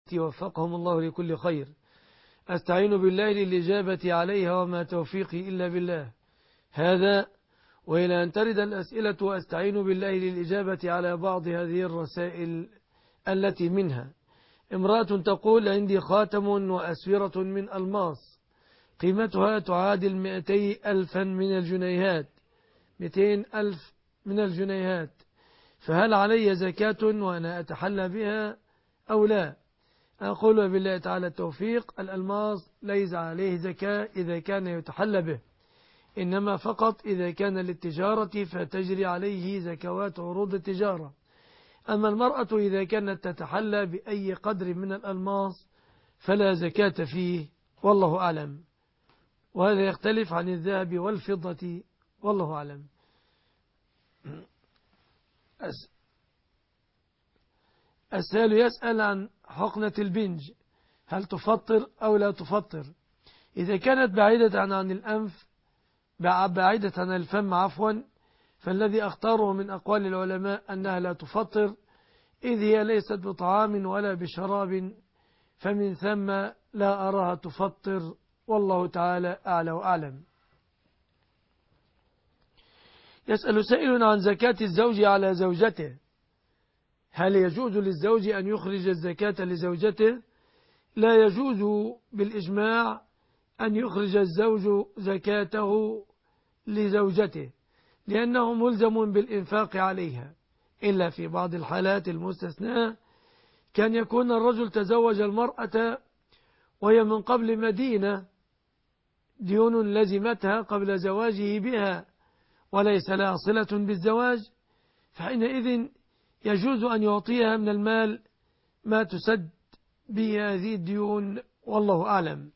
وفقهم الله لكل خير. أستعين بالله للإجابة عليها وما توفيقي إلا بالله. هذا وإلى أن ترد الأسئلة وأستعين بالله للإجابة على بعض هذه الرسائل التي منها امرأة تقول: عندي خاتم وأسورة من ألماس قيمتها تعادل 200,000 من الجنيهات 200,000 من الجنيهات، فهل علي زكاة وأنا أتحلى بها أو لا؟ أقول بالله تعالى التوفيق: الألماس ليس عليه زكاة إذا كان يتحلى به، إنما فقط إذا كان للتجارة فتجري عليه زكوات عروض التجارة. أما المرأة إذا كانت تتحلى بأي قدر من الألماس فلا زكاة فيه، والله أعلم. وهذا يختلف عن الذهب والفضة، والله أعلم. السائل يسأل عن حقنة البنج، هل تفطر أو لا تفطر؟ إذا كانت بعيدة عن الأنف، بعيدة عن الفم عفوا، فالذي أختاره من أقوال العلماء أنها لا تفطر، إذ هي ليست بطعام ولا بشراب، فمن ثم لا أراها تفطر، والله تعالى أعلى وأعلم. يسأل سائل عن زكاة الزوج على زوجته، هل يجوز للزوج أن يخرج الزكاة لزوجته؟ لا يجوز بالإجماع أن يخرج الزوج زكاته لزوجته، لأنه ملزم بالإنفاق عليها، إلا في بعض الحالات المستثناة، كان يكون الرجل تزوج المرأة وهي من قبل مدينة، ديون لزمتها قبل زواجه بها وليس لها صلة بالزواج، فحينئذ يجوز أن يعطيها من المال ما تسد به هذه الديون، والله أعلم.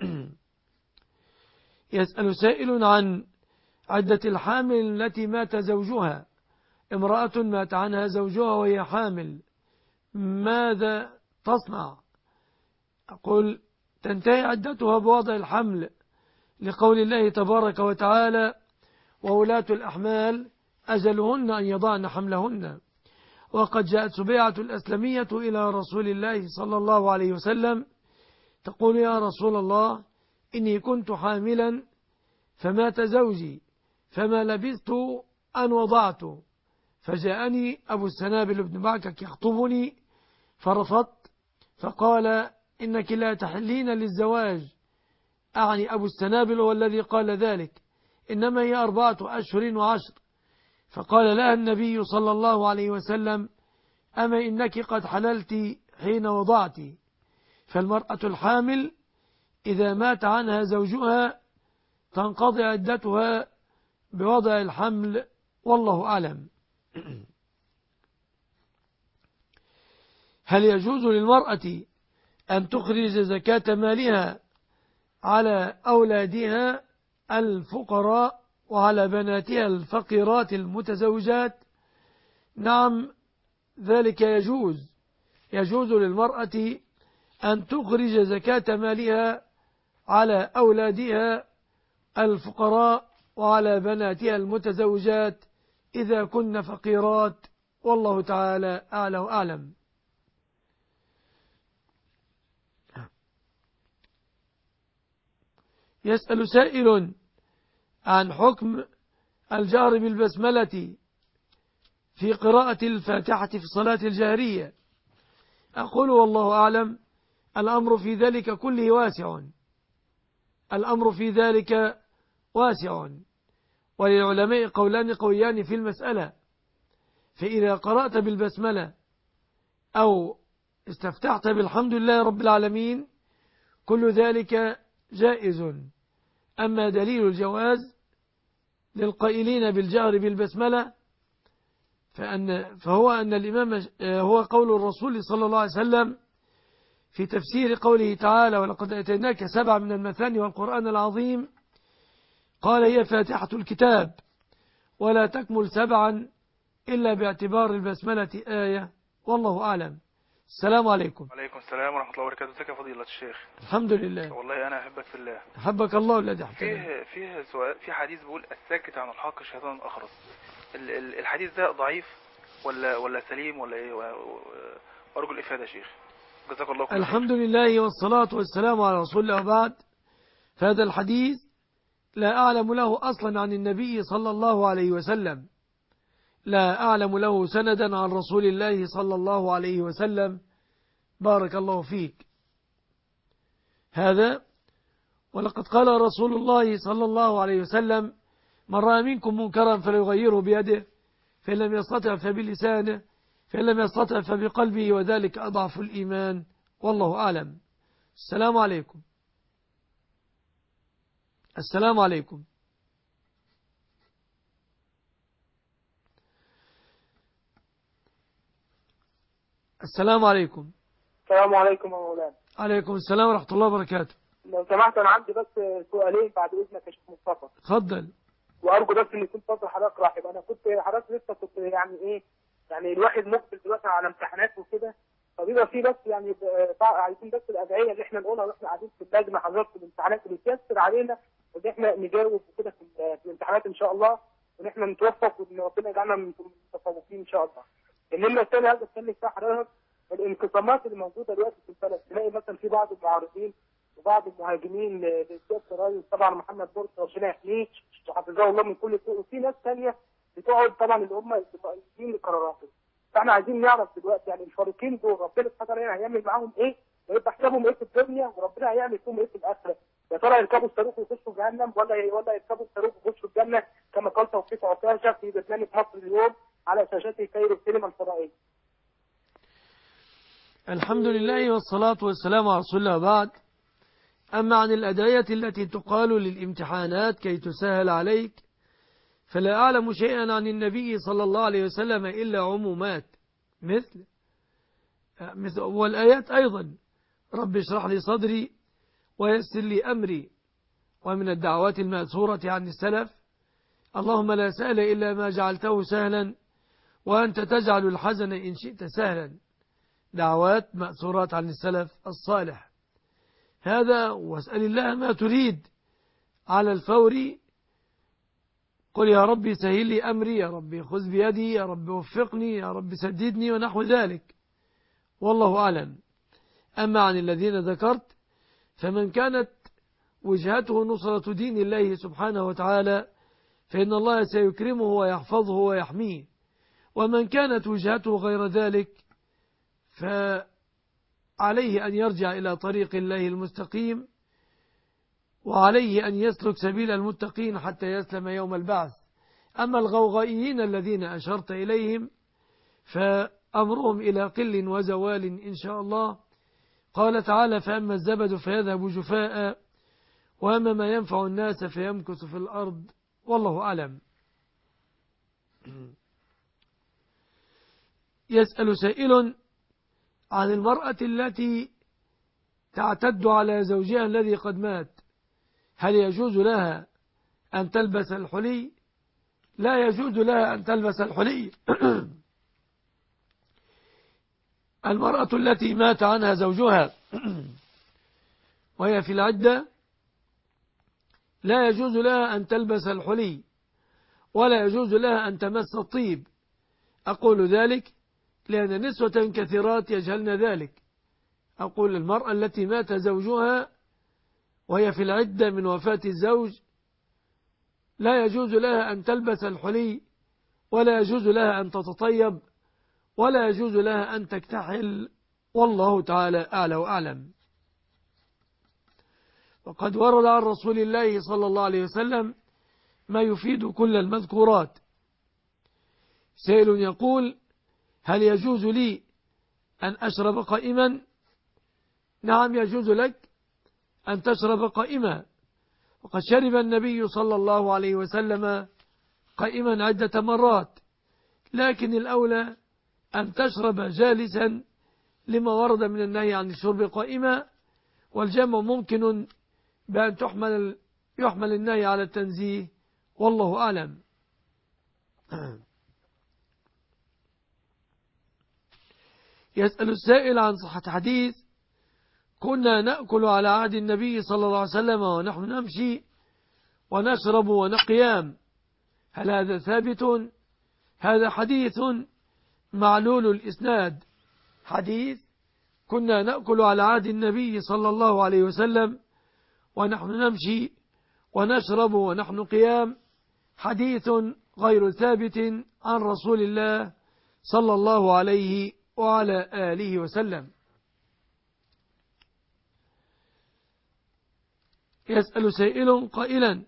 يسأل سائل عن عدة الحامل التي مات زوجها، امرأة مات عنها زوجها وهي حامل، ماذا تصنع؟ أقول: تنتهي عدتها بوضع الحمل، لقول الله تبارك وتعالى: وولاة الأحمال أجلهن أن يضعن حملهن. وقد جاءت سبيعة الأسلمية إلى رسول الله صلى الله عليه وسلم تقول: يا رسول الله، إني كنت حاملا فمات زوجي، فما لبثت أن وضعت، فجاءني أبو السنابل بن معكك يخطبني فرفضت، فقال: إنك لا تحلين للزواج. أعني أبو السنابل هو الذي قال ذلك، إنما هي 4 أشهر و10. فقال لها النبي صلى الله عليه وسلم: أما إنك قد حللت حين وضعت. فالمرأة الحامل إذا مات عنها زوجها تنقضي عدتها بوضع الحمل، والله أعلم. هل يجوز للمرأة أن تخرج زكاة مالها على أولادها الفقراء وعلى بناتها الفقيرات المتزوجات؟ نعم، ذلك يجوز للمرأة أن تخرج زكاة مالها على أولادها الفقراء وعلى بناتها المتزوجات إذا كن فقيرات، والله تعالى أعلى وأعلم. يسأل سائل عن حكم الجهر بالبسملة في قراءة الفاتحة في الصلاة الجهرية. أقول: والله أعلم، الأمر في ذلك كله واسع، الأمر في ذلك واسع، وللعلماء قولان قويان في المسألة. فإذا قرأت بالبسملة أو استفتحت بالحمد لله رب العالمين كل ذلك جائز. أما دليل الجواز للقائلين بالجهر بالبسملة فهو أن الإمام هو قول الرسول صلى الله عليه وسلم في تفسير قوله تعالى: ولقد أتيناك 7 من المثاني والقرآن العظيم، قال: هي فاتحة الكتاب، ولا تكمل 7 إلا باعتبار البسملة آية، والله أعلم. السلام عليكم. وعليكم السلام ورحمة الله وبركاته. ازيك يا فضيلة الشيخ؟ الحمد لله. والله أنا أحبك في الله. أحبك الله الذي أحببني. فيه سؤال، في حديث بيقول: الساكت عن الحق شيطان أخرس. الحديث ده ضعيف ولا سليم ولا إيه؟ وأرجو الإفادة يا شيخ. جزاك الله كل خير. الحمد لله والصلاة والسلام على رسول الله وبعد. فهذا الحديث لا أعلم له أصلا عن النبي صلى الله عليه وسلم، لا أعلم له سندا عن رسول الله صلى الله عليه وسلم. بارك الله فيك. هذا ولقد قال رسول الله صلى الله عليه وسلم: من رأى منكم منكرا فليغيره بيده، فإن لم يستطع فبلسانه، فإن لم يستطع فبقلبه، وذلك أضعف الإيمان. والله أعلم. السلام عليكم. السلام عليكم. السلام عليكم. السلام عليكم يا مولانا. عليكم السلام ورحمة الله وبركاته. لو سمحت انا عندي بس سؤالين بعد اذنك يا شيخ مصطفى، اتفضل. وارجو بس ان يكون فضل حضرتك رحب. انا كنت حضرتك لسه كنت يعني ايه، يعني الواحد مقبل دلوقتي على امتحانات وكده، فبيبقى في بس يعني عايزين بس الادعيه اللي احنا نقولها واحنا قاعدين في اللجنه حضرتك في الامتحانات، اللي تيسر علينا ان احنا نجاوب وكده في الامتحانات ان شاء الله، وان احنا نتوفق وان ربنا يجعلنا من المتفوقين ان شاء الله. النمره الثانيه عايز اتكلم فيها حضرتك الانقسامات اللي موجوده دلوقتي في البلد، تلاقي مثلا في بعض المعارضين وبعض المهاجمين لسياده الرئيس طبعا محمد مرسي ربنا يحميه وحفظه الله من كل سوء، وفي ناس ثانيه بتقعد طبعا اللي هم رئيسين لقراراته. فاحنا عايزين نعرف دلوقتي يعني الفريقين دول ربنا سبحانه وتعالى هيعمل معاهم ايه، ويبقى حسابهم ايه في الدنيا، وربنا هيعمل فيهم ايه في الاخره. يا ترى يركبوا الصاروخ ويخشوا جهنم، ولا يركبوا الصاروخ ويخشوا الجنه كما قال توفيق عكاشه في برنامج مصر اليوم على شاشات كايرو السينما الفضائيه. الحمد لله والصلاة والسلام على رسول الله بعد. أما عن الأدعية التي تقال للامتحانات كي تسهل عليك، فلا أعلم شيئا عن النبي صلى الله عليه وسلم إلا عمومات مثل والآيات أيضا: رب اشرح لي صدري ويسر لي أمري. ومن الدعوات المأثورة عن السلف: اللهم لا سهل إلا ما جعلته سهلا وأنت تجعل الحزن إن شئت سهلا. دعوات مأثورات عن السلف الصالح. هذا واسأل الله ما تريد على الفور. قل يا ربي سهل لي أمري، يا ربي خذ بيدي، يا ربي وفقني، يا ربي سددني، ونحو ذلك. والله أعلم. أما عن الذين ذكرت فمن كانت وجهته نصرة دين الله سبحانه وتعالى فإن الله سيكرمه ويحفظه ويحميه، ومن كانت وجهته غير ذلك فعليه أن يرجع إلى طريق الله المستقيم، وعليه أن يسلك سبيل المتقين حتى يسلم يوم البعث. أما الغوغائيين الذين أشرت إليهم فأمرهم إلى قل وزوال إن شاء الله. قال تعالى: فأما الزبد فيذهب جفاء وأما ما ينفع الناس فيمكث في الأرض. والله أعلم. يسأل سائل عن المرأة التي تعتد على زوجها الذي قد مات: هل يجوز لها أن تلبس الحلي؟ لا يجوز لها أن تلبس الحلي. المرأة التي مات عنها زوجها وهي في العدة لا يجوز لها أن تلبس الحلي، ولا يجوز لها أن تمس الطيب. أقول ذلك لأن نسوة كثيرات يجهلن ذلك. أقول المرأة التي مات زوجها وهي في العدة من وفاة الزوج لا يجوز لها أن تلبس الحلي، ولا يجوز لها أن تتطيب، ولا يجوز لها أن تكتحل. والله تعالى أعلى وأعلم. وقد ورد عن رسول الله صلى الله عليه وسلم ما يفيد كل المذكورات. سائل يقول: هل يجوز لي أن أشرب قائما؟ نعم، يجوز لك أن تشرب قائما، وقد شرب النبي صلى الله عليه وسلم قائما عدة مرات، لكن الأولى أن تشرب جالسا لما ورد من النهي عن الشرب قائما، والجمع ممكن بأن يحمل النهي على التنزيه. والله أعلم. يسأل السائل عن صحة حديث: كنا نأكل على عهد النبي صلى الله عليه وسلم ونحن نمشي ونشرب ونقيام، هل هذا ثابت؟ هذا حديث معلول الإسناد. حديث كنا نأكل على عهد النبي صلى الله عليه وسلم ونحن نمشي ونشرب ونحن قيام، حديث غير ثابت عن رسول الله صلى الله عليه وعلى آله وسلم. يسأل سائل قائلا: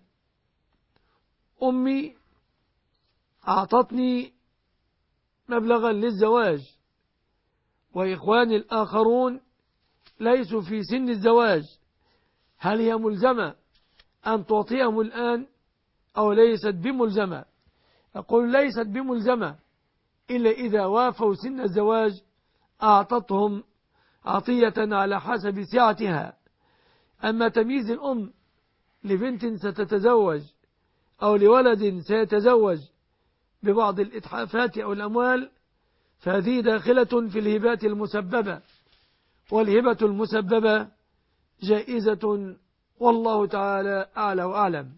أمي أعطتني مبلغا للزواج، وإخواني الآخرون ليسوا في سن الزواج، هل هي ملزمة أن تعطيهم الآن أو ليست بملزمة؟ أقول ليست بملزمة، إلا إذا وافوا سن الزواج أعطتهم عطية على حسب سعتها. أما تمييز الأم لبنت ستتزوج أو لولد سيتزوج ببعض الإتحافات أو الأموال، فهذه داخلة في الهبات المسببة، والهبة المسببة جائزة، والله تعالى أعلى وأعلم.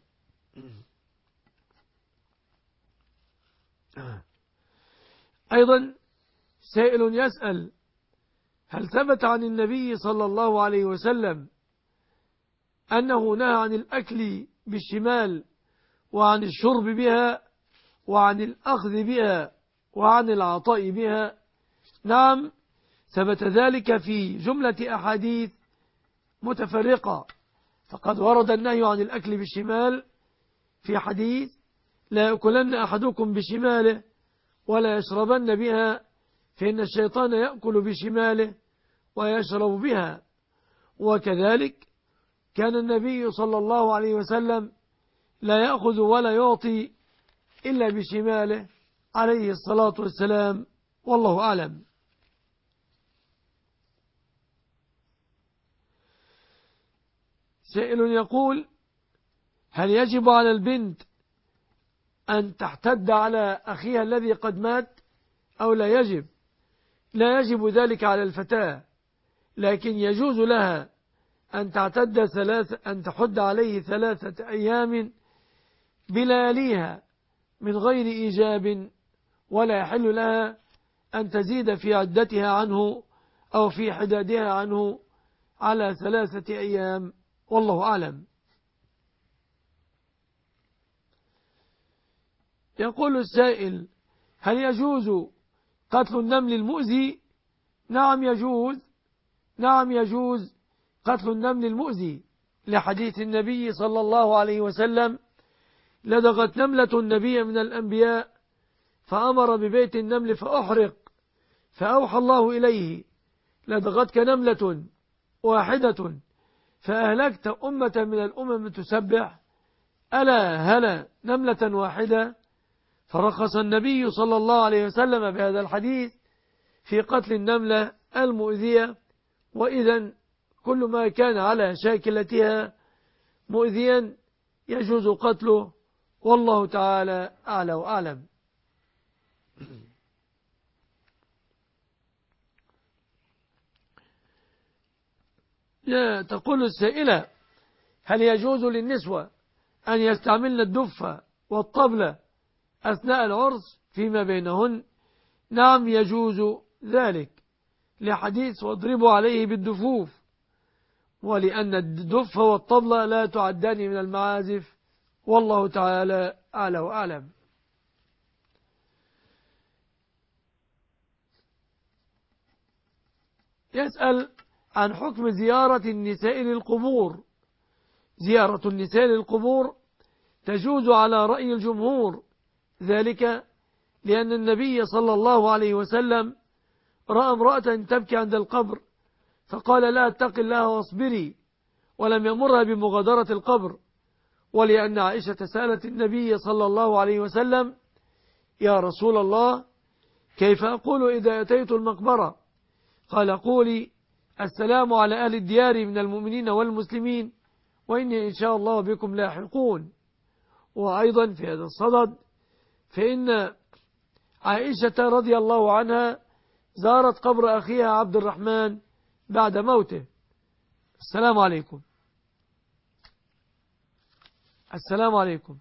أيضا سائل يسأل: هل ثبت عن النبي صلى الله عليه وسلم أنه نهى عن الأكل بالشمال وعن الشرب بها وعن الأخذ بها وعن العطاء بها؟ نعم، ثبت ذلك في جملة أحاديث متفرقة، فقد ورد النهي عن الأكل بالشمال في حديث: لا يأكلن أحدكم بشماله ولا يشربن بها، فإن الشيطان يأكل بشماله ويشرب بها. وكذلك كان النبي صلى الله عليه وسلم لا يأخذ ولا يعطي إلا بشماله عليه الصلاة والسلام، والله أعلم. سائل يقول: هل يجب على البنت أن تحتد على أخيها الذي قد مات أو لا يجب؟ لا يجب ذلك على الفتاة، لكن يجوز لها أن أن تحد عليه 3 أيام بلياليها من غير إيجاب، ولا يحل لها أن تزيد في عدتها عنه أو في حدادها عنه على 3 أيام، والله أعلم. يقول السائل: هل يجوز قتل النمل المؤذي؟ نعم يجوز، نعم يجوز قتل النمل المؤذي، لحديث النبي صلى الله عليه وسلم: لدغت نملة النبي من الأنبياء فأمر ببيت النمل فأحرق، فأوحى الله إليه: لدغتك نملة واحدة فأهلكت أمة من الأمم تسبح، ألا هلا نملة واحدة؟ فرخص النبي صلى الله عليه وسلم بهذا الحديث في قتل النملة المؤذية، وإذن كل ما كان على شاكلتها مؤذيا يجوز قتله، والله تعالى أعلى وأعلم. تقول السائلة: هل يجوز للنسوة أن يستعملن الدف والطبلة أثناء العرس فيما بينهن؟ نعم يجوز ذلك، لحديث: واضربوا عليه بالدفوف، ولأن الدف والطبلة لا تعدان من المعازف، والله تعالى أعلى وأعلم. يسأل عن حكم زيارة النساء للقبور. زيارة النساء للقبور تجوز على رأي الجمهور، ذلك لأن النبي صلى الله عليه وسلم رأى امرأة تبكي عند القبر فقال لها: اتق الله واصبري، ولم يمرها بمغادرة القبر. ولأن عائشة سألت النبي صلى الله عليه وسلم: يا رسول الله، كيف أقول إذا أتيت المقبرة؟ قال: قولي: السلام على أهل الديار من المؤمنين والمسلمين، وإني إن شاء الله بكم لاحقون. وأيضا في هذا الصدد فإن عائشة رضي الله عنها زارت قبر أخيها عبد الرحمن بعد موته. السلام عليكم. السلام عليكم.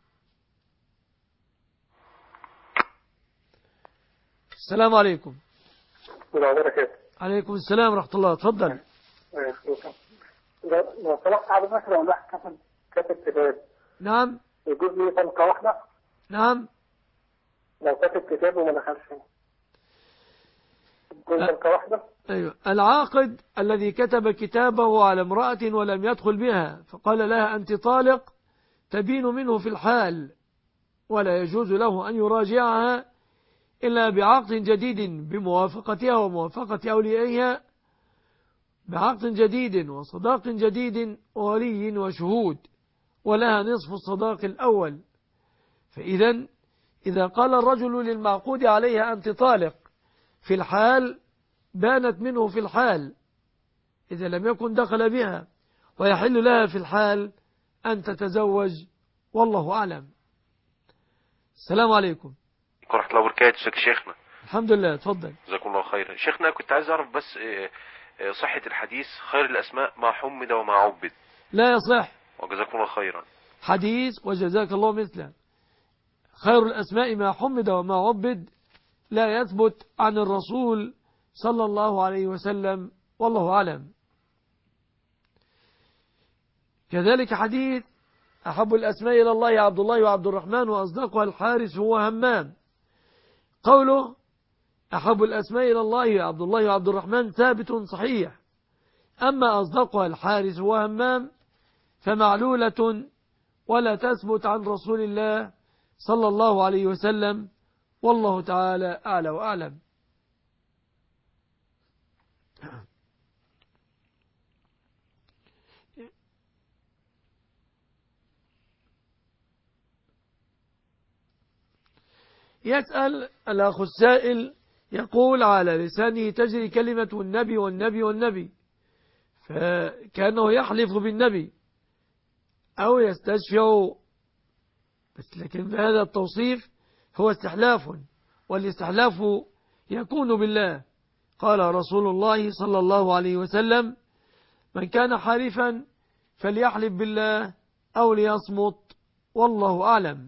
السلام عليكم. عليكم السلام ورحمة الله. تفضل. لو طلقت على مثلا واحد كتب كتاب نعم. يجوز لي طلقة واحدة؟ نعم. لو كتب كتاب وما دخلش يجوز طلقة واحدة؟ أيوة. العاقد الذي كتب كتابه على امرأة ولم يدخل بها فقال لها أنت طالق تبين منه في الحال، ولا يجوز له أن يراجعها إلا بعقد جديد بموافقتها وموافقة أوليائها، بعقد جديد وصداق جديد وولي وشهود، ولها نصف الصداق الأول. إذا قال الرجل للمعقود عليها أنت طالق في الحال بانت منه في الحال إذا لم يكن دخل بها، ويحل لها في الحال أن تتزوج، والله أعلم. السلام عليكم ورحمة الله وبركاته. شيخنا الحمد لله. تفضل. جزاكم الله خيرا. شيخنا كنت عايز أعرف بس صحة الحديث خير الأسماء ما حمد وما عبد. لا يصح. وجزاكم الله خيرا. حديث وجزاك الله مثله خير الأسماء ما حمد وما عبد لا يثبت عن الرسول صلى الله عليه وسلم، والله أعلم. كذلك حديث أحب الأسماء إلى الله عبد الله وعبد الرحمن وأصدقها الحارث هو همام، قوله أحب الأسماء إلى الله عبد الله وعبد الرحمن ثابت صحيح، أما أصدقها الحارث هو همام فمعلولة ولا تثبت عن رسول الله صلى الله عليه وسلم، والله تعالى أعلى وأعلم. يسأل الأخ السائل يقول على لسانه تجري كلمة النبي والنبي والنبي، فكأنه يحلف بالنبي أو يستشفع، بس لكن هذا التوصيف هو استحلاف، والاستحلاف يكون بالله. قال رسول الله صلى الله عليه وسلم من كان حالفا فليحلف بالله أو ليصمت، والله أعلم.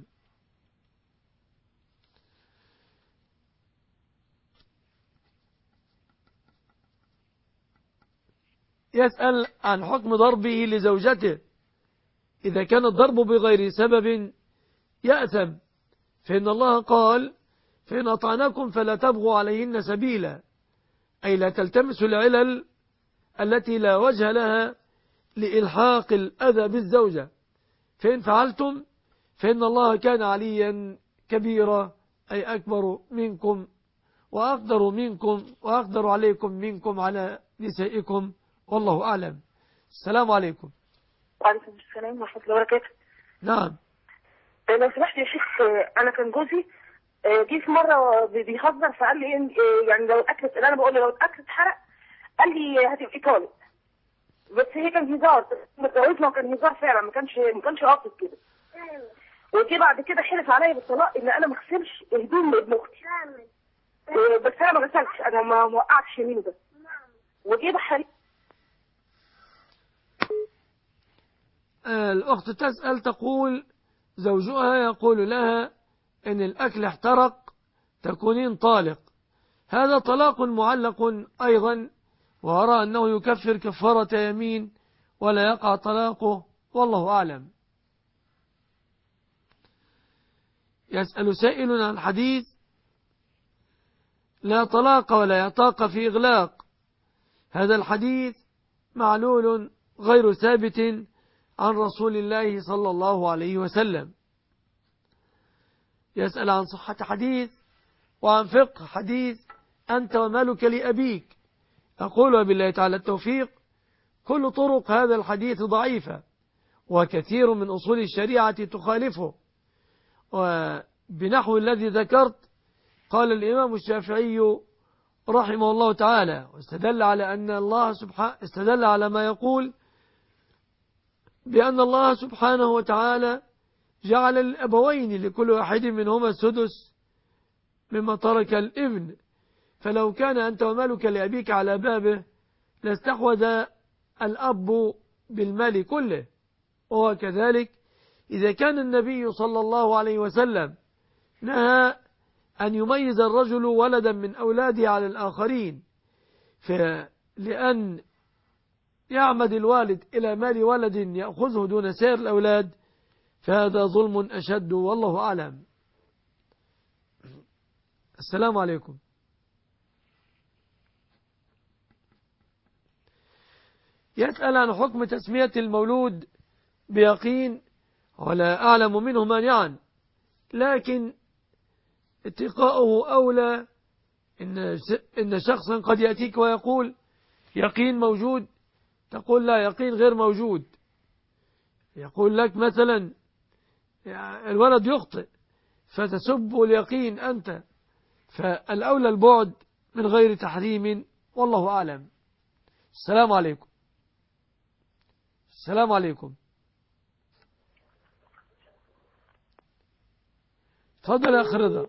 يسأل عن حكم ضربه لزوجته إذا كان الضرب بغير سبب يأثم، فإن الله قال فإن أطعنكم فلا تبغوا عليهن سبيلا، أي لا تلتمسوا العلل التي لا وجه لها لإلحاق الأذى بالزوجة، فإن فعلتم فإن الله كان عليا كبيرا، أي أكبر منكم وأقدر عليكم منكم على نسائكم، والله أعلم. السلام عليكم. وعليكم السلام ورحمة الله وبركاته. نعم. لو سمحت يا شيخ، أنا كان جوزي جه في مرة بيهزر فقال لي يعني لو الأكل اللي أنا بقول له لو الأكل اتحرق قال لي هتبقي طالق، بس هي كان هزار، متجوزنا وكان هزار فعلا، ما كانش قاصد كده. وجي بعد كده حلف عليا بالطلاق إن أنا ما اغسلش هدوم لابن أختي، بس أنا ما غسلتش، أنا ما وقعتش يمينه بس، وجي بحرق. الأخت تسأل تقول زوجها يقول لها إن الأكل احترق تكونين طالق، هذا طلاق معلق أيضا، وأرى أنه يكفر كفارة يمين ولا يقع طلاقه، والله أعلم. يسأل سائل عن حديث لا طلاق ولا يطاق في إغلاق، هذا الحديث معلول غير ثابت عن رسول الله صلى الله عليه وسلم. يسأل عن صحة حديث وعن فقه حديث أنت ومالك لأبيك، أقول بالله تعالى التوفيق كل طرق هذا الحديث ضعيفة، وكثير من أصول الشريعة تخالفه، وبنحو الذي ذكرت قال الإمام الشافعي رحمه الله تعالى، واستدل على أن الله استدل على ما يقول بأن الله سبحانه وتعالى جعل الأبوين لكل واحد منهما السدس مما ترك الابن، فلو كان أنت ومالك لأبيك على بابه لاستحوذ الأب بالمال كله، وهو كذلك إذا كان النبي صلى الله عليه وسلم نهى أن يميز الرجل ولدا من أولاده على الآخرين، فلأن يعمد الوالد إلى مال ولد يأخذه دون سائر الأولاد فهذا ظلم أشد والله أعلم. السلام عليكم. يسأل عن حكم تسمية المولود بيقين ولا أعلم منه مانعا، لكن اتقاؤه أولى. إن شخصا قد يأتيك ويقول يقين موجود، تقول لا يقين غير موجود. يقول لك مثلا الولد يخطئ فتسب اليقين أنت، فالأولى البعد من غير تحريم والله أعلم. السلام عليكم. السلام عليكم. تفضل يا أخي رضا.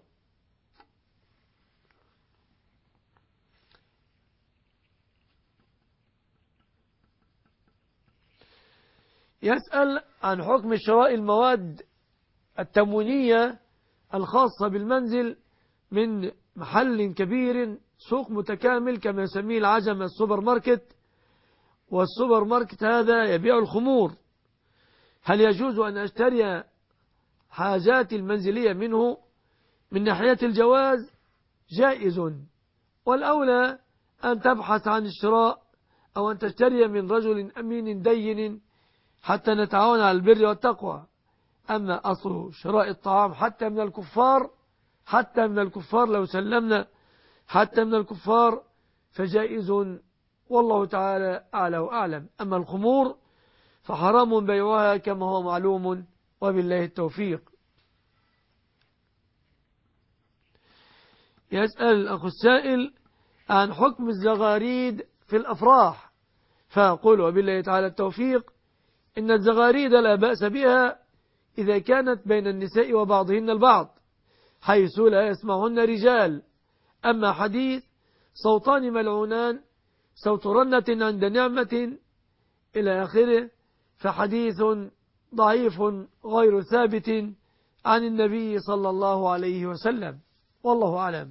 يسأل عن حكم شراء المواد التموينية الخاصة بالمنزل من محل كبير، سوق متكامل كما يسميه العجم السوبر ماركت، والسوبر ماركت هذا يبيع الخمور. هل يجوز أن أشتري حاجاتي المنزلية منه؟ من ناحية الجواز جائز، والأولى أن تبحث عن الشراء أو أن تشتري من رجل أمين دين حتى نتعاون على البر والتقوى. أما أصل شراء الطعام حتى من الكفار لو سلمنا حتى من الكفار فجائز والله تعالى أعلى وأعلم. أما الخمور فحرام بيعها كما هو معلوم وبالله التوفيق. يسأل الأخ السائل عن حكم الزغاريد في الأفراح، فأقول وبالله تعالى التوفيق إن الزغاريد لا بأس بها إذا كانت بين النساء وبعضهن البعض حيث لا يسمعهن رجال. أما حديث صوتان ملعونان صوت رنة عند نعمة إلى آخره فحديث ضعيف غير ثابت عن النبي صلى الله عليه وسلم والله أعلم.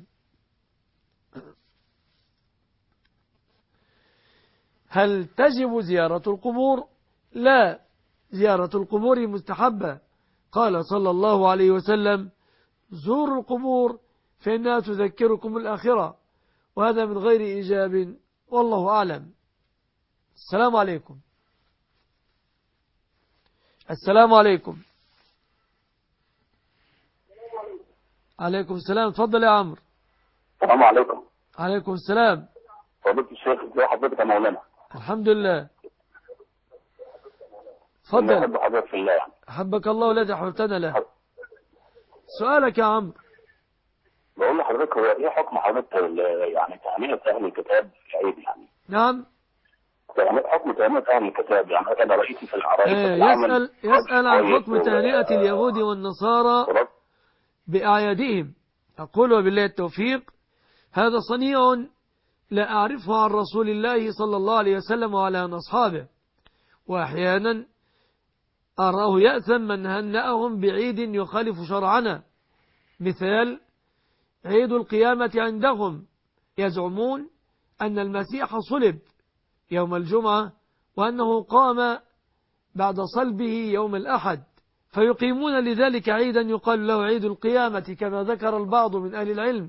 هل تجب زيارة القبور؟ لا، زيارة القبور مستحبة. قال صلى الله عليه وسلم زوروا القبور فإنها تذكركم الآخرة، وهذا من غير إيجاب والله أعلم. السلام عليكم. السلام عليكم. عليكم السلام. تفضل يا عمرو. السلام عليكم. عليكم السلام. فضيلة الشيخ ازي حضرتك يا مولانا؟ الحمد لله. تفضل. أحب حضرتك في الله يعني. أحبك الله والذي أحببتنا له. سؤالك يا عمرو. بقول لحضرتك هو ايه حكم حضرتك يعني تهنئة أهل الكتاب في العيد يعني؟ نعم. حكم تهنئة أهل الكتاب يعني أنا رئيسي في العرايس يسأل عن حكم تهنئة اليهود والنصارى بأعيادهم. أقول وبالله التوفيق هذا صنيع لا أعرفه عن رسول الله صلى الله عليه وسلم وعلى أصحابه، وأحيانا أراه يأثم من هنأهم بعيد يخالف شرعنا. مثال عيد القيامة عندهم يزعمون أن المسيح صلب يوم الجمعة وأنه قام بعد صلبه يوم الأحد، فيقيمون لذلك عيدا يقال له عيد القيامة كما ذكر البعض من أهل العلم.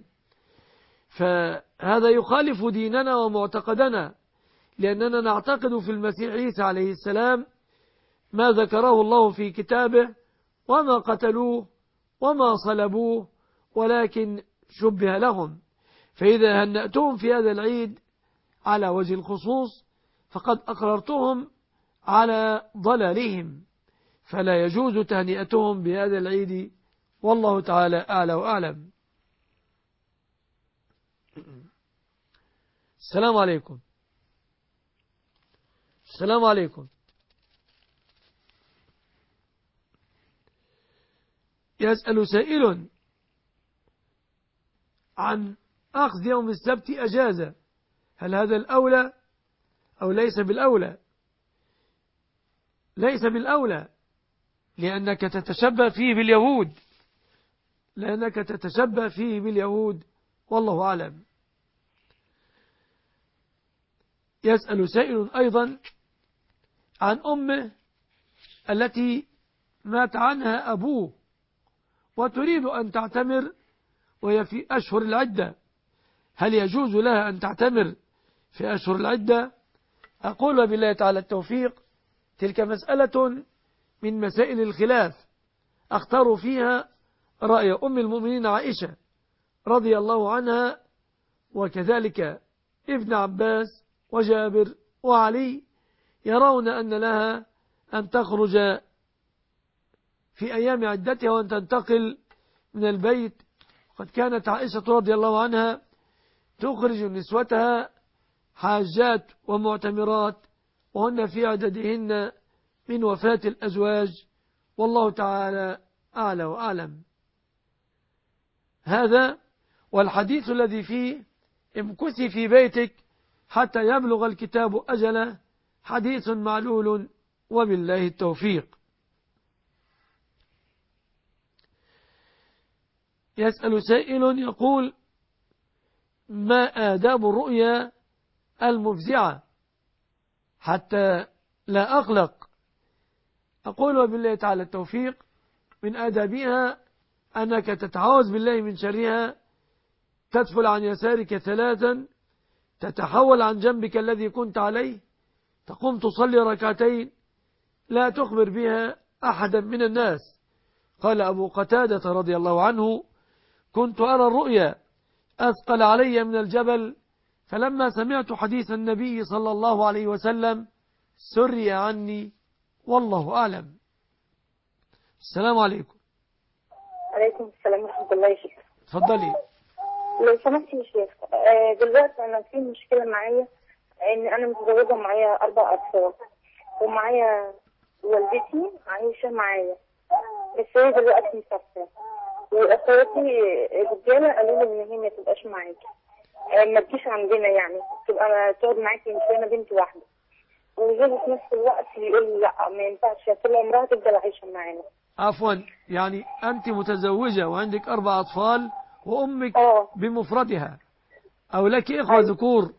فهذا يخالف ديننا ومعتقدنا، لأننا نعتقد في المسيح عيسى عليه السلام ما ذكره الله في كتابه وما قتلوه وما صلبوه ولكن شبه لهم. فإذا هنأتهم في هذا العيد على وجه الخصوص فقد أقررتهم على ضلالهم، فلا يجوز تهنئتهم بهذا العيد والله تعالى أعلى وأعلم. السلام عليكم. السلام عليكم. يسأل سائل عن أخذ يوم السبت أجازة، هل هذا الأولى أو ليس بالأولى؟ ليس بالأولى لأنك تتشبه فيه باليهود والله أعلم. يسأل سائل أيضا عن أمه التي مات عنها أبوه وتريد أن تعتمر وهي في أشهر العدة، هل يجوز لها أن تعتمر في أشهر العدة؟ أقول بالله تعالى التوفيق، تلك مسألة من مسائل الخلاف أختار فيها رأي أم المؤمنين عائشة رضي الله عنها، وكذلك ابن عباس وجابر وعلي يرون أن لها أن تخرج في أيام عدتها وأن تنتقل من البيت. قد كانت عائشة رضي الله عنها تخرج نسوتها حاجات ومعتمرات وهن في عددهن من وفاة الأزواج، والله تعالى أعلى وأعلم. هذا والحديث الذي فيه امكثي في بيتك حتى يبلغ الكتاب أجله حديث معلول، وبالله التوفيق. يسأل سائل يقول: ما آداب الرؤيا المفزعة حتى لا أقلق؟ أقول وبالله تعالى التوفيق، من آدابها أنك تتعوذ بالله من شرها، تدفل عن يسارك 3، تتحول عن جنبك الذي كنت عليه، تقوم تصلي ركعتين، لا تخبر بها أحدا من الناس. قال أبو قتادة رضي الله عنه: كنت أرى الرؤيا أثقل علي من الجبل، فلما سمعت حديث النبي صلى الله عليه وسلم سري عني، والله أعلم. السلام عليكم. عليكم السلام ورحمة الله يا شيخ. تفضلي. لو سمحت يا شيخ، دلوقتي أنا في مشكلة معايا، إن أنا متزوجة معايا 4 أطفال، ومعايا والدتي عايشة معايا، بس هي دلوقتي مسافرة، وأخواتي الرجالة قالوا لي إن هي ما تبقاش معاكي، ما تجيش عندنا، يعني تبقى تقعد معاكي، مش أنا بنت واحدة. وزوجي في نفس الوقت يقول لي لا ما ينفعش، طول عمرها تفضل عايشة معانا. عفوا، يعني أنت متزوجة وعندك 4 أطفال وأمك بمفردها، أو لك إخوة ذكور؟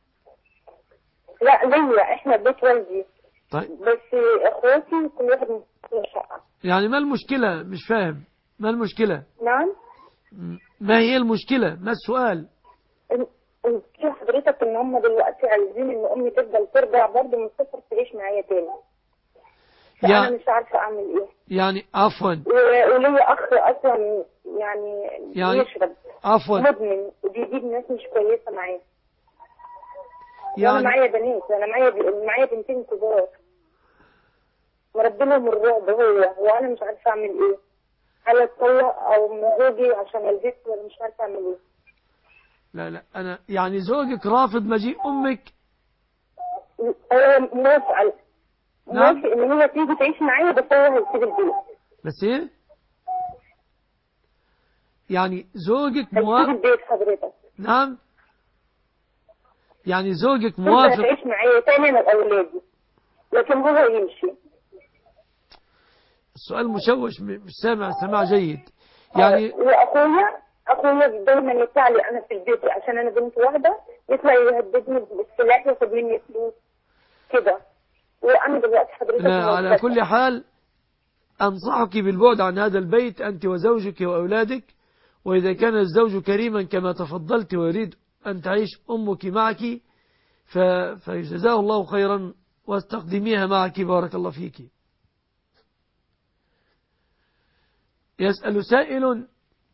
لا ليا، إحنا بيت والدي. طيب. بس أخواتي كل واحد من شقة. يعني ما المشكلة؟ مش فاهم ما المشكلة. نعم. ما هي المشكلة؟ ما السؤال؟ شوف حضرتك ان هم دلوقتي عايزين ان امي تفضل ترجع برضه من السفر تعيش معايا تاني، فانا مش عارفه اعمل ايه. يعني عفوا، وليا اخ اصلا يعني يشرب، عفوا، مدمن، وبيجيب ناس مش كويسه معاه. يعني وانا معايا بنات، انا معايا بنتين كبار مربينهم الرعب هو، وانا مش عارفه اعمل ايه. هل اتطلق او من زوجي عشان البيت، ولا مش عارفه اعمل ايه. لا أنا يعني زوجك رافض مجيء أمك؟ موافق إن هي تيجي تعيش معايا، بس هو هيسيب البيت. بس إيه؟ يعني زوجك موافق؟ هيسيب البيت حضرتك. نعم، يعني زوجك موافق تعيش معايا تاني أنا وأولادي، لكن هو يمشي. السؤال مشوش، مش سامع سماع جيد يعني. وأخويا دايما يطلع لي أنا في البيت عشان أنا بنت واحدة، يطلع يهددني بالسلاح، ياخد مني فلوس كده. وأنا دلوقتي حضرتك على كل حال أنصحك بالبعد عن هذا البيت أنت وزوجك وأولادك، وإذا كان الزوج كريما كما تفضلت ويريد أن تعيش أمك معك فيجزاه الله خيرا، واستخدميها معك، بارك الله فيك. يسأل سائل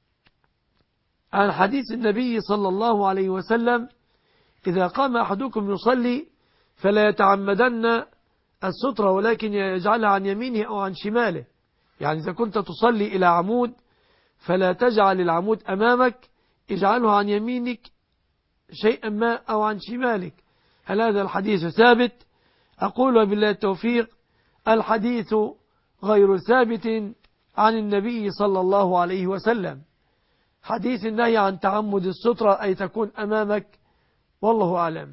عن حديث النبي صلى الله عليه وسلم: إذا قام أحدكم يصلي فلا يتعمدن السترة، ولكن يجعلها عن يمينه أو عن شماله. يعني إذا كنت تصلي إلى عمود فلا تجعل العمود أمامك، اجعله عن يمينك شيئا ما أو عن شمالك. هل هذا الحديث ثابت؟ أقول وبالله التوفيق، الحديث غير ثابت عن النبي صلى الله عليه وسلم. حديث النهي عن تعمد السترة أي تكون أمامك، والله أعلم.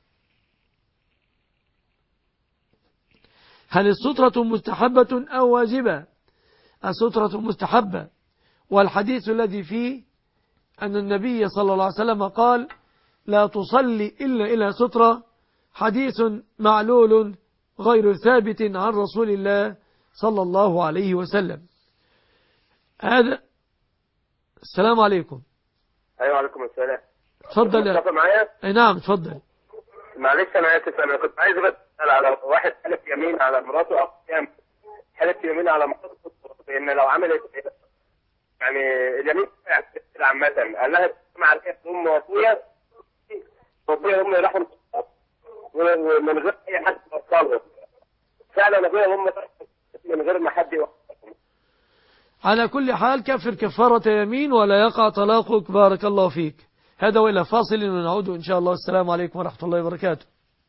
هل السترة مستحبة أو واجبة؟ السترة مستحبة، والحديث الذي فيه أن النبي صلى الله عليه وسلم قال: لا تصلي إلا إلى سترة، حديث معلول غير ثابت عن رسول الله صلى الله عليه وسلم. هذا. السلام عليكم. ايوه عليكم السلام. اتفضل مصطفى معايا؟ اي نعم اتفضل. معلش انا اسف، انا كنت عايز بس اسال على واحد حلف يمين على مراته او حلف يمين على مراته بان لو عملت يعني اليمين عامه قال لها تسمع عليها ام وابويا هم راحوا من غير اي حد يوصلهم. فعلا ابويا وهم من غير ما حد يوصلهم. على كل حال كفر كفارة يمين ولا يقع طلاقك. بارك الله فيك. هذا وإلى فاصل ونعود إن شاء الله. السلام عليكم ورحمة الله وبركاته.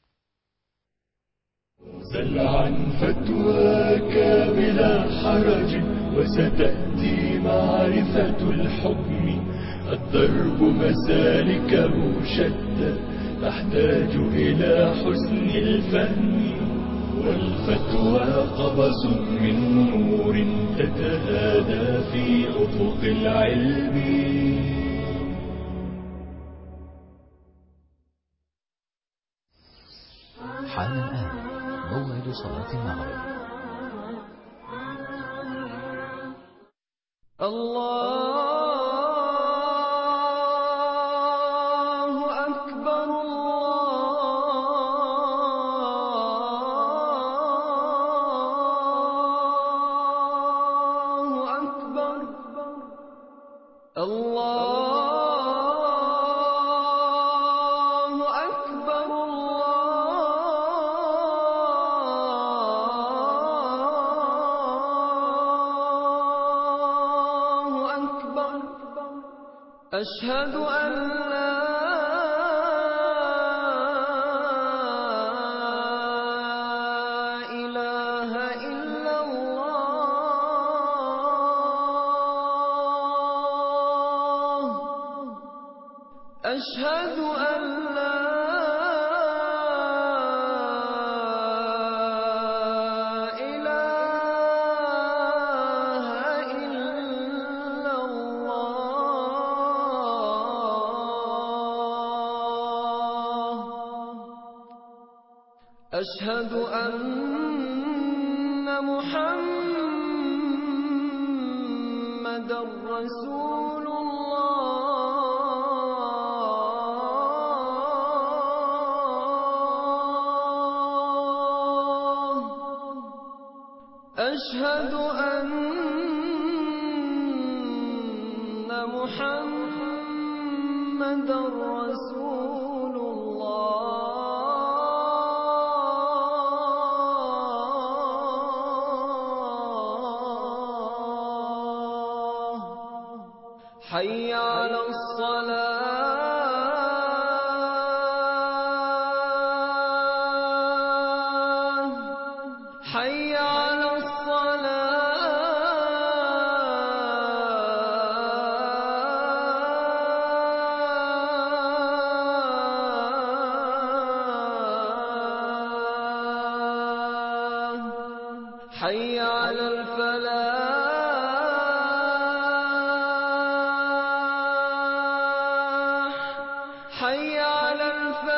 سل عن فتواك بلا حرج وستأتي معرفة الحكم. الضرب مسالكه شتى تحتاج إلى حسن الفهم، والفتوى قبس من نور تتهادى في أفق العلم. حان الآن موعد صلاة المغرب. الله أكبر الله أكبر الله أكبر الله أكبر. أشهد أن لا إله إلا الله. أشهد أن لا إله إلا الله. أشهد أن محمدًا رسول الله. أشهد أن محمدًا رسول الله. حي على الصلاة. حي على الصلاة. حي على الفلاح. حي على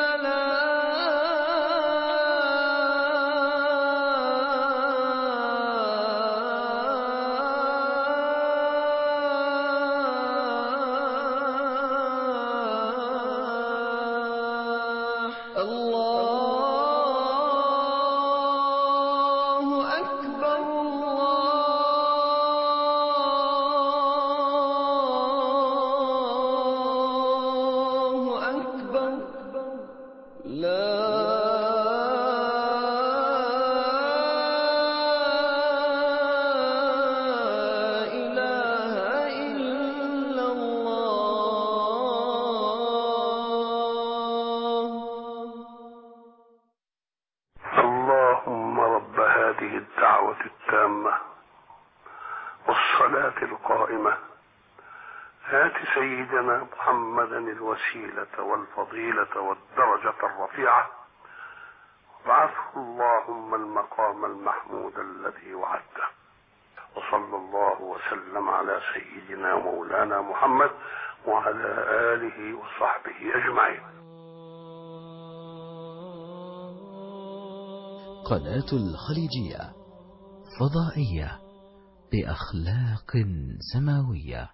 الفلاح. الله أكبر الله أكبر. لا إله إلا الله. اللهم رب هذه الدعوة التامة والصلاة القائمة آت سيدنا محمدا الوسيلة والفضيلة والدرجة الرفيعة وابعثه اللهم المقام المحمود الذي وعدته. وصلى الله وسلم على سيدنا مولانا محمد وعلى آله وصحبه أجمعين. قناة الخليجية، فضائية بأخلاق سماوية.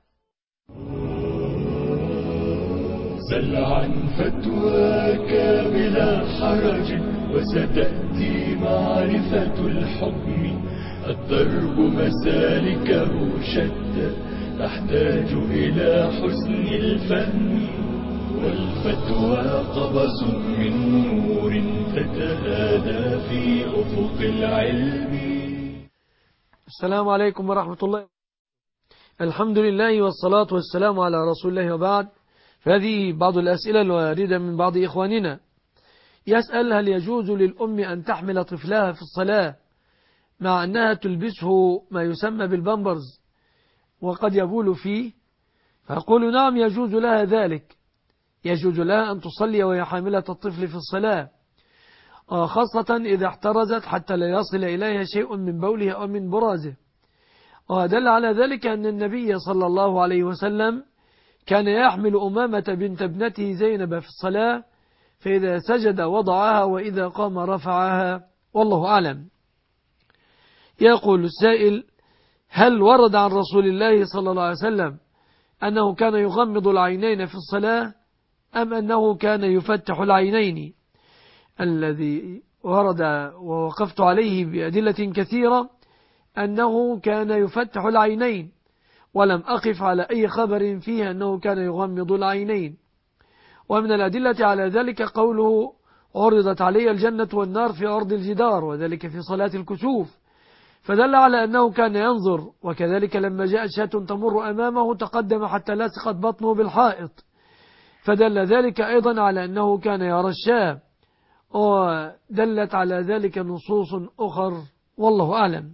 سل عن فتواك بلا حرج وستأتي معرفة الحكم. الدرب مسالكه شتى تحتاج إلى حسن الفهم، والفتوى قبس من نور تتهادى في أفق العلم. السلام عليكم ورحمة الله. الحمد لله والصلاة والسلام على رسول الله، وبعد. فهذه بعض الأسئلة الواردة من بعض إخواننا. يسأل: هل يجوز للأم أن تحمل طفلها في الصلاة مع أنها تلبسه ما يسمى بالبامبرز وقد يبول فيه؟ فأقول: نعم، يجوز لها ذلك. يجوز لها أن تصلي وهي حاملة الطفل في الصلاة، خاصة إذا احترزت حتى لا يصل إليها شيء من بوله أو من برازه. ودل على ذلك أن النبي صلى الله عليه وسلم كان يحمل أمامة بنت ابنته زينب في الصلاة، فإذا سجد وضعها وإذا قام رفعها، والله أعلم. يقول السائل: هل ورد عن رسول الله صلى الله عليه وسلم أنه كان يغمض العينين في الصلاة أم أنه كان يفتح العينين؟ الذي ورد ووقفت عليه بأدلة كثيرة أنه كان يفتح العينين، ولم أقف على أي خبر فيه أنه كان يغمض العينين. ومن الأدلة على ذلك قوله: عرضت علي الجنة والنار في أرض الجدار، وذلك في صلاة الكسوف، فدل على أنه كان ينظر. وكذلك لما جاءت شاة تمر أمامه تقدم حتى لصقت بطنه بالحائط، فدل ذلك أيضا على أنه كان يرى الشاة، ودلت على ذلك نصوص أخر، والله أعلم.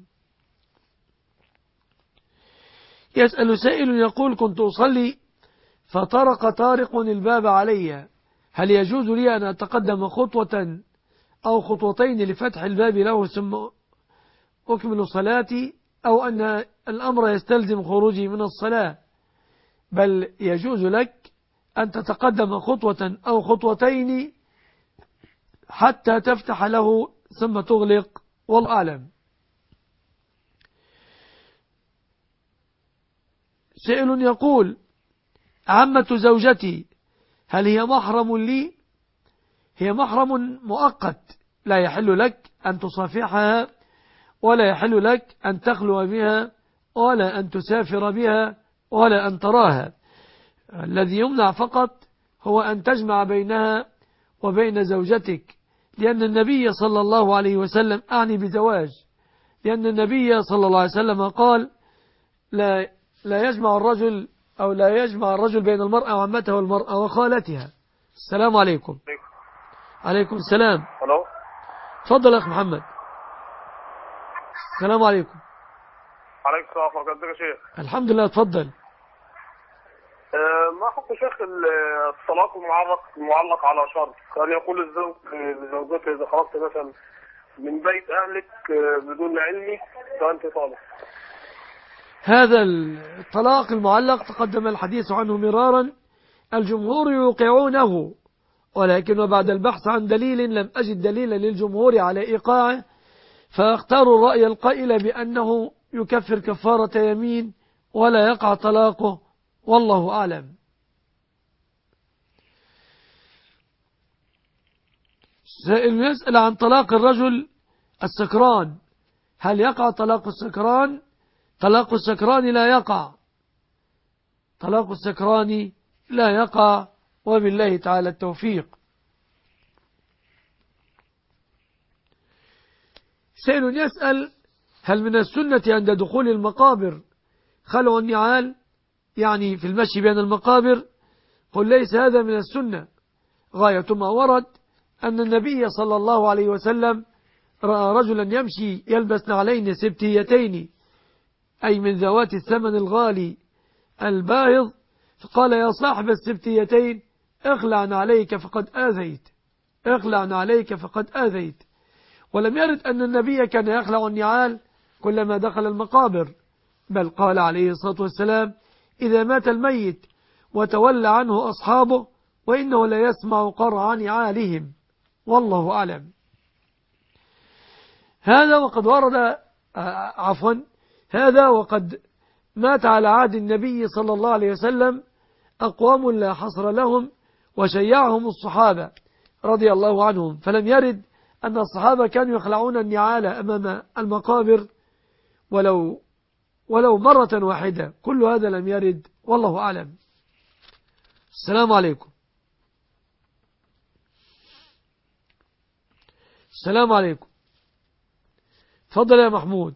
يسأل سائل يقول: كنت أصلي فطرق طارق الباب علي، هل يجوز لي أن أتقدم خطوة أو خطوتين لفتح الباب له ثم أكمل صلاتي، أو أن الأمر يستلزم خروجي من الصلاة؟ بل يجوز لك أن تتقدم خطوة أو خطوتين حتى تفتح له ثم تغلق، والله أعلم. سائل يقول: عمة زوجتي هل هي محرم لي؟ هي محرم مؤقت، لا يحل لك أن تصافحها، ولا يحل لك أن تخلو بها، ولا أن تسافر بها، ولا أن تراها. الذي يمنع فقط هو أن تجمع بينها وبين زوجتك، لأن النبي صلى الله عليه وسلم أعني بزواج، لأن النبي صلى الله عليه وسلم قال: لا يجمع الرجل أو لا يجمع الرجل بين المرأة وعمتها والمرأة وخالتها. السلام عليكم. عليكم السلام. الو. تفضل أخ محمد. السلام عليكم. عليكم السلام ورحمة الله وبركاته. يا شيخ الحمد لله، تفضل. ما حكم شيخ الطلاق المعلق على شرط؟ كان يقول الزوج لزوجته: إذا خرجت مثلا من بيت أهلك بدون علمي فأنت طالق. هذا الطلاق المعلق تقدم الحديث عنه مرارا. الجمهور يوقعونه، ولكن بعد البحث عن دليل لم أجد دليلا للجمهور على إيقاعه، فاختار الرأي القائل بأنه يكفر كفارة يمين ولا يقع طلاقه، والله أعلم. سائل يسأل عن طلاق الرجل السكران، هل يقع طلاق السكران؟ طلاق السكران لا يقع، طلاق السكران لا يقع، وبالله تعالى التوفيق. سائل يسأل: هل من السنة عند دخول المقابر خلع النعال، يعني في المشي بين المقابر؟ قل: ليس هذا من السنة. غاية ما ورد أن النبي صلى الله عليه وسلم رأى رجلا يمشي يلبس نعلين سبتيتين، أي من ذوات الثمن الغالي الباهظ، فقال: يا صاحب السبتيتين اخلع عليك فقد آذيت، اخلع عليك فقد آذيت. ولم يرد أن النبي كان يخلع النعال كلما دخل المقابر، بل قال عليه الصلاة والسلام: إذا مات الميت وتولى عنه أصحابه وإنه لا يسمع قرع نعالهم، والله أعلم. هذا وقد ورد هذا وقد مات على عهد النبي صلى الله عليه وسلم أقوام لا حصر لهم وشيعهم الصحابة رضي الله عنهم، فلم يرد أن الصحابة كانوا يخلعون النعال أمام المقابر ولو مرة واحدة. كل هذا لم يرد والله أعلم. السلام عليكم. السلام عليكم. تفضل يا محمود.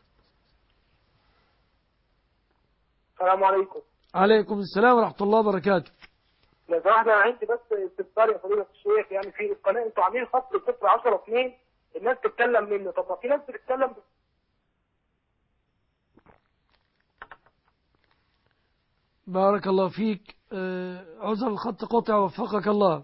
السلام عليكم. عليكم السلام ورحمة الله وبركاته. لو سمحت انا عندي بس استفسار يا فضيلة الشيخ، يعني في القناة انتوا عاملين خط 010 الناس تتكلم منه، طب ما في ناس بتتكلم بارك الله فيك. عذر الخط قطع وفقك الله.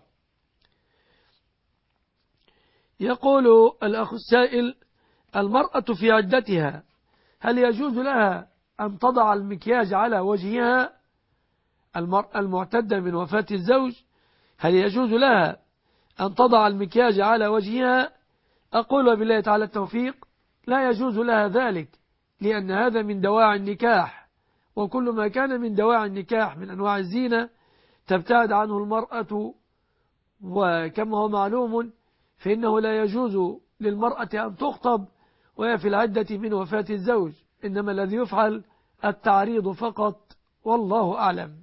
يقول الأخ السائل: المرأة في عدتها هل يجوز لها أن تضع المكياج على وجهها؟ المرأة المعتدة من وفاة الزوج هل يجوز لها أن تضع المكياج على وجهها؟ أقول وبالله تعالى التوفيق: لا يجوز لها ذلك، لأن هذا من دواعي النكاح، وكل ما كان من دواعي النكاح من أنواع الزينة تبتعد عنه المرأة، وكما هو معلوم فإنه لا يجوز للمرأة أن تخطب وهي في العدة من وفاة الزوج، إنما الذي يفعل التعريض فقط والله أعلم.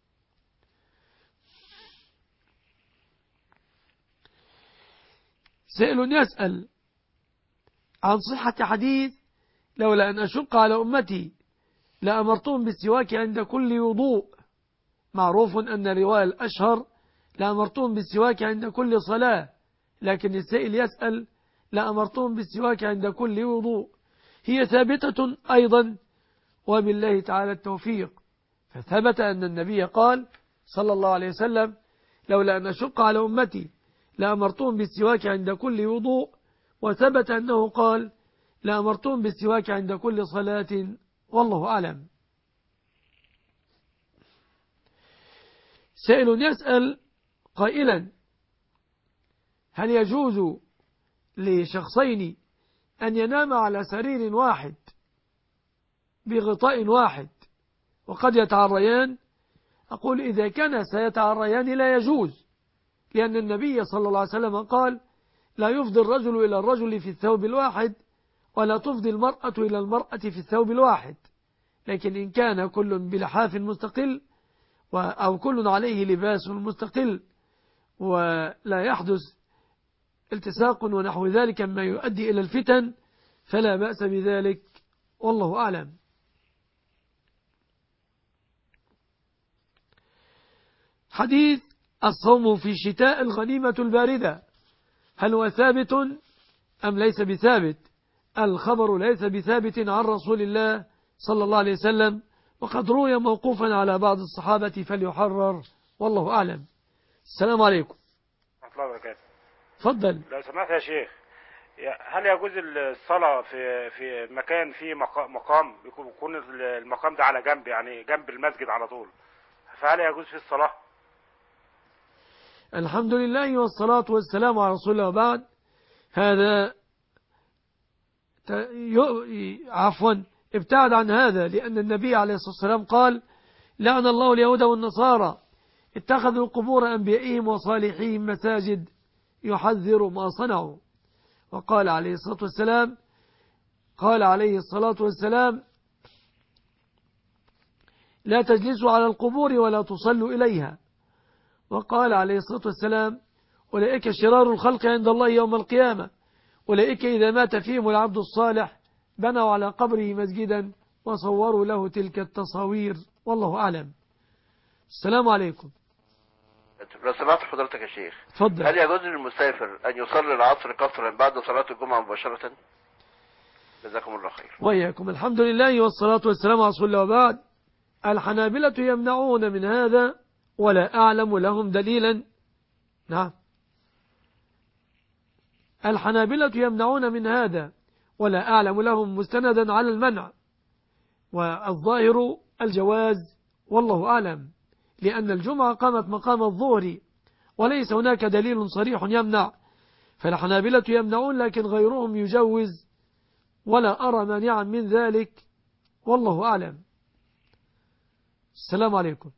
سائل يسأل عن صحة حديث: لولا أن أشق على أمتي لأمرتهم بالسواك عند كل وضوء. معروف أن رواية الأشهر لأمرتهم بالسواك عند كل صلاة، لكن السائل يسأل: لأمرتهم بالسواك عند كل وضوء، هي ثابتة أيضا وبالله تعالى التوفيق. فثبت أن النبي قال صلى الله عليه وسلم: لولا أن أشق على أمتي لأمرتهم بالسواك عند كل وضوء، وثبت أنه قال: لأمرتهم بالسواك عند كل صلاة والله أعلم. سائل يسأل قائلا: هل يجوز لشخصين أن ينام على سرير واحد بغطاء واحد وقد يتعريان؟ أقول: إذا كان سيتعريان لا يجوز، لأن النبي صلى الله عليه وسلم قال: لا يفضي الرجل إلى الرجل في الثوب الواحد، ولا تفضي المرأة إلى المرأة في الثوب الواحد. لكن إن كان كل بلحاف مستقل أو كل عليه لباس مستقل ولا يحدث التصاق ونحو ذلك ما يؤدي إلى الفتن فلا بأس بذلك والله أعلم. حديث الصوم في الشتاء الغنيمة الباردة هل هو ثابت أم ليس بثابت؟ الخبر ليس بثابت عن رسول الله صلى الله عليه وسلم، وقد روي موقوفا على بعض الصحابة فليحرر والله أعلم. السلام عليكم. ورحمة الله وبركاته. تفضل. لو سمحت يا شيخ، هل يجوز الصلاة في مكان فيه مقام يكون المقام ده على جنب، يعني جنب المسجد على طول، فهل يجوز في الصلاة؟ الحمد لله والصلاة والسلام على رسول الله، وبعد. هذا ابتعد عن هذا، لأن النبي عليه الصلاة والسلام قال: لعن الله اليهود والنصارى اتخذوا قبور أنبيائهم وصالحيهم مساجد يحذر ما صنعوا. وقال عليه الصلاة والسلام: لا تجلسوا على القبور ولا تصلوا إليها. وقال عليه الصلاة والسلام: أولئك شرار الخلق عند الله يوم القيامة، أولئك إذا مات فيهم العبد الصالح بنوا على قبره مسجدا وصوروا له تلك التصاوير والله أعلم. السلام عليكم. لو سمعت حضرتك يا شيخ، تفضل. هل يجوز للمسافر أن يصلي العصر قصرا بعد صلاة الجمعة مباشرة؟ جزاكم الله خير. وإياكم. الحمد لله والصلاة والسلام على رسول الله، وبعد. الحنابلة يمنعون من هذا ولا أعلم لهم دليلا. نعم، الحنابلة يمنعون من هذا ولا أعلم لهم مستندا على المنع، والظاهر الجواز والله أعلم، لأن الجمعة قامت مقام الظهر وليس هناك دليل صريح يمنع، فالحنابلة يمنعون لكن غيرهم يجوز، ولا أرى مانعا من ذلك، والله أعلم. السلام عليكم.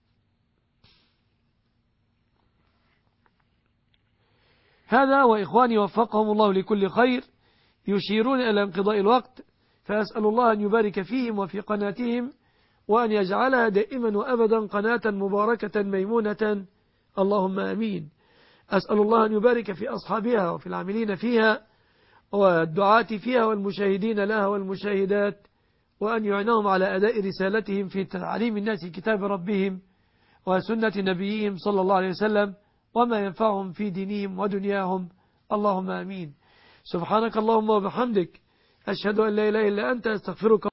هذا وإخواني وفقهم الله لكل خير يشيرون إلى انقضاء الوقت، فأسأل الله أن يبارك فيهم وفي قناتهم، وأن يجعلها دائما وأبدا قناة مباركة ميمونة، اللهم آمين. أسأل الله أن يبارك في أصحابها وفي العاملين فيها والدعاة فيها والمشاهدين لها والمشاهدات، وأن يعنهم على أداء رسالتهم في تعليم الناس كتاب ربهم وسنة نبيهم صلى الله عليه وسلم، وما ينفعهم في دينهم ودنياهم، اللهم آمين. سبحانك اللهم وبحمدك، أشهد أن لا إله إلا أنت، أستغفرك.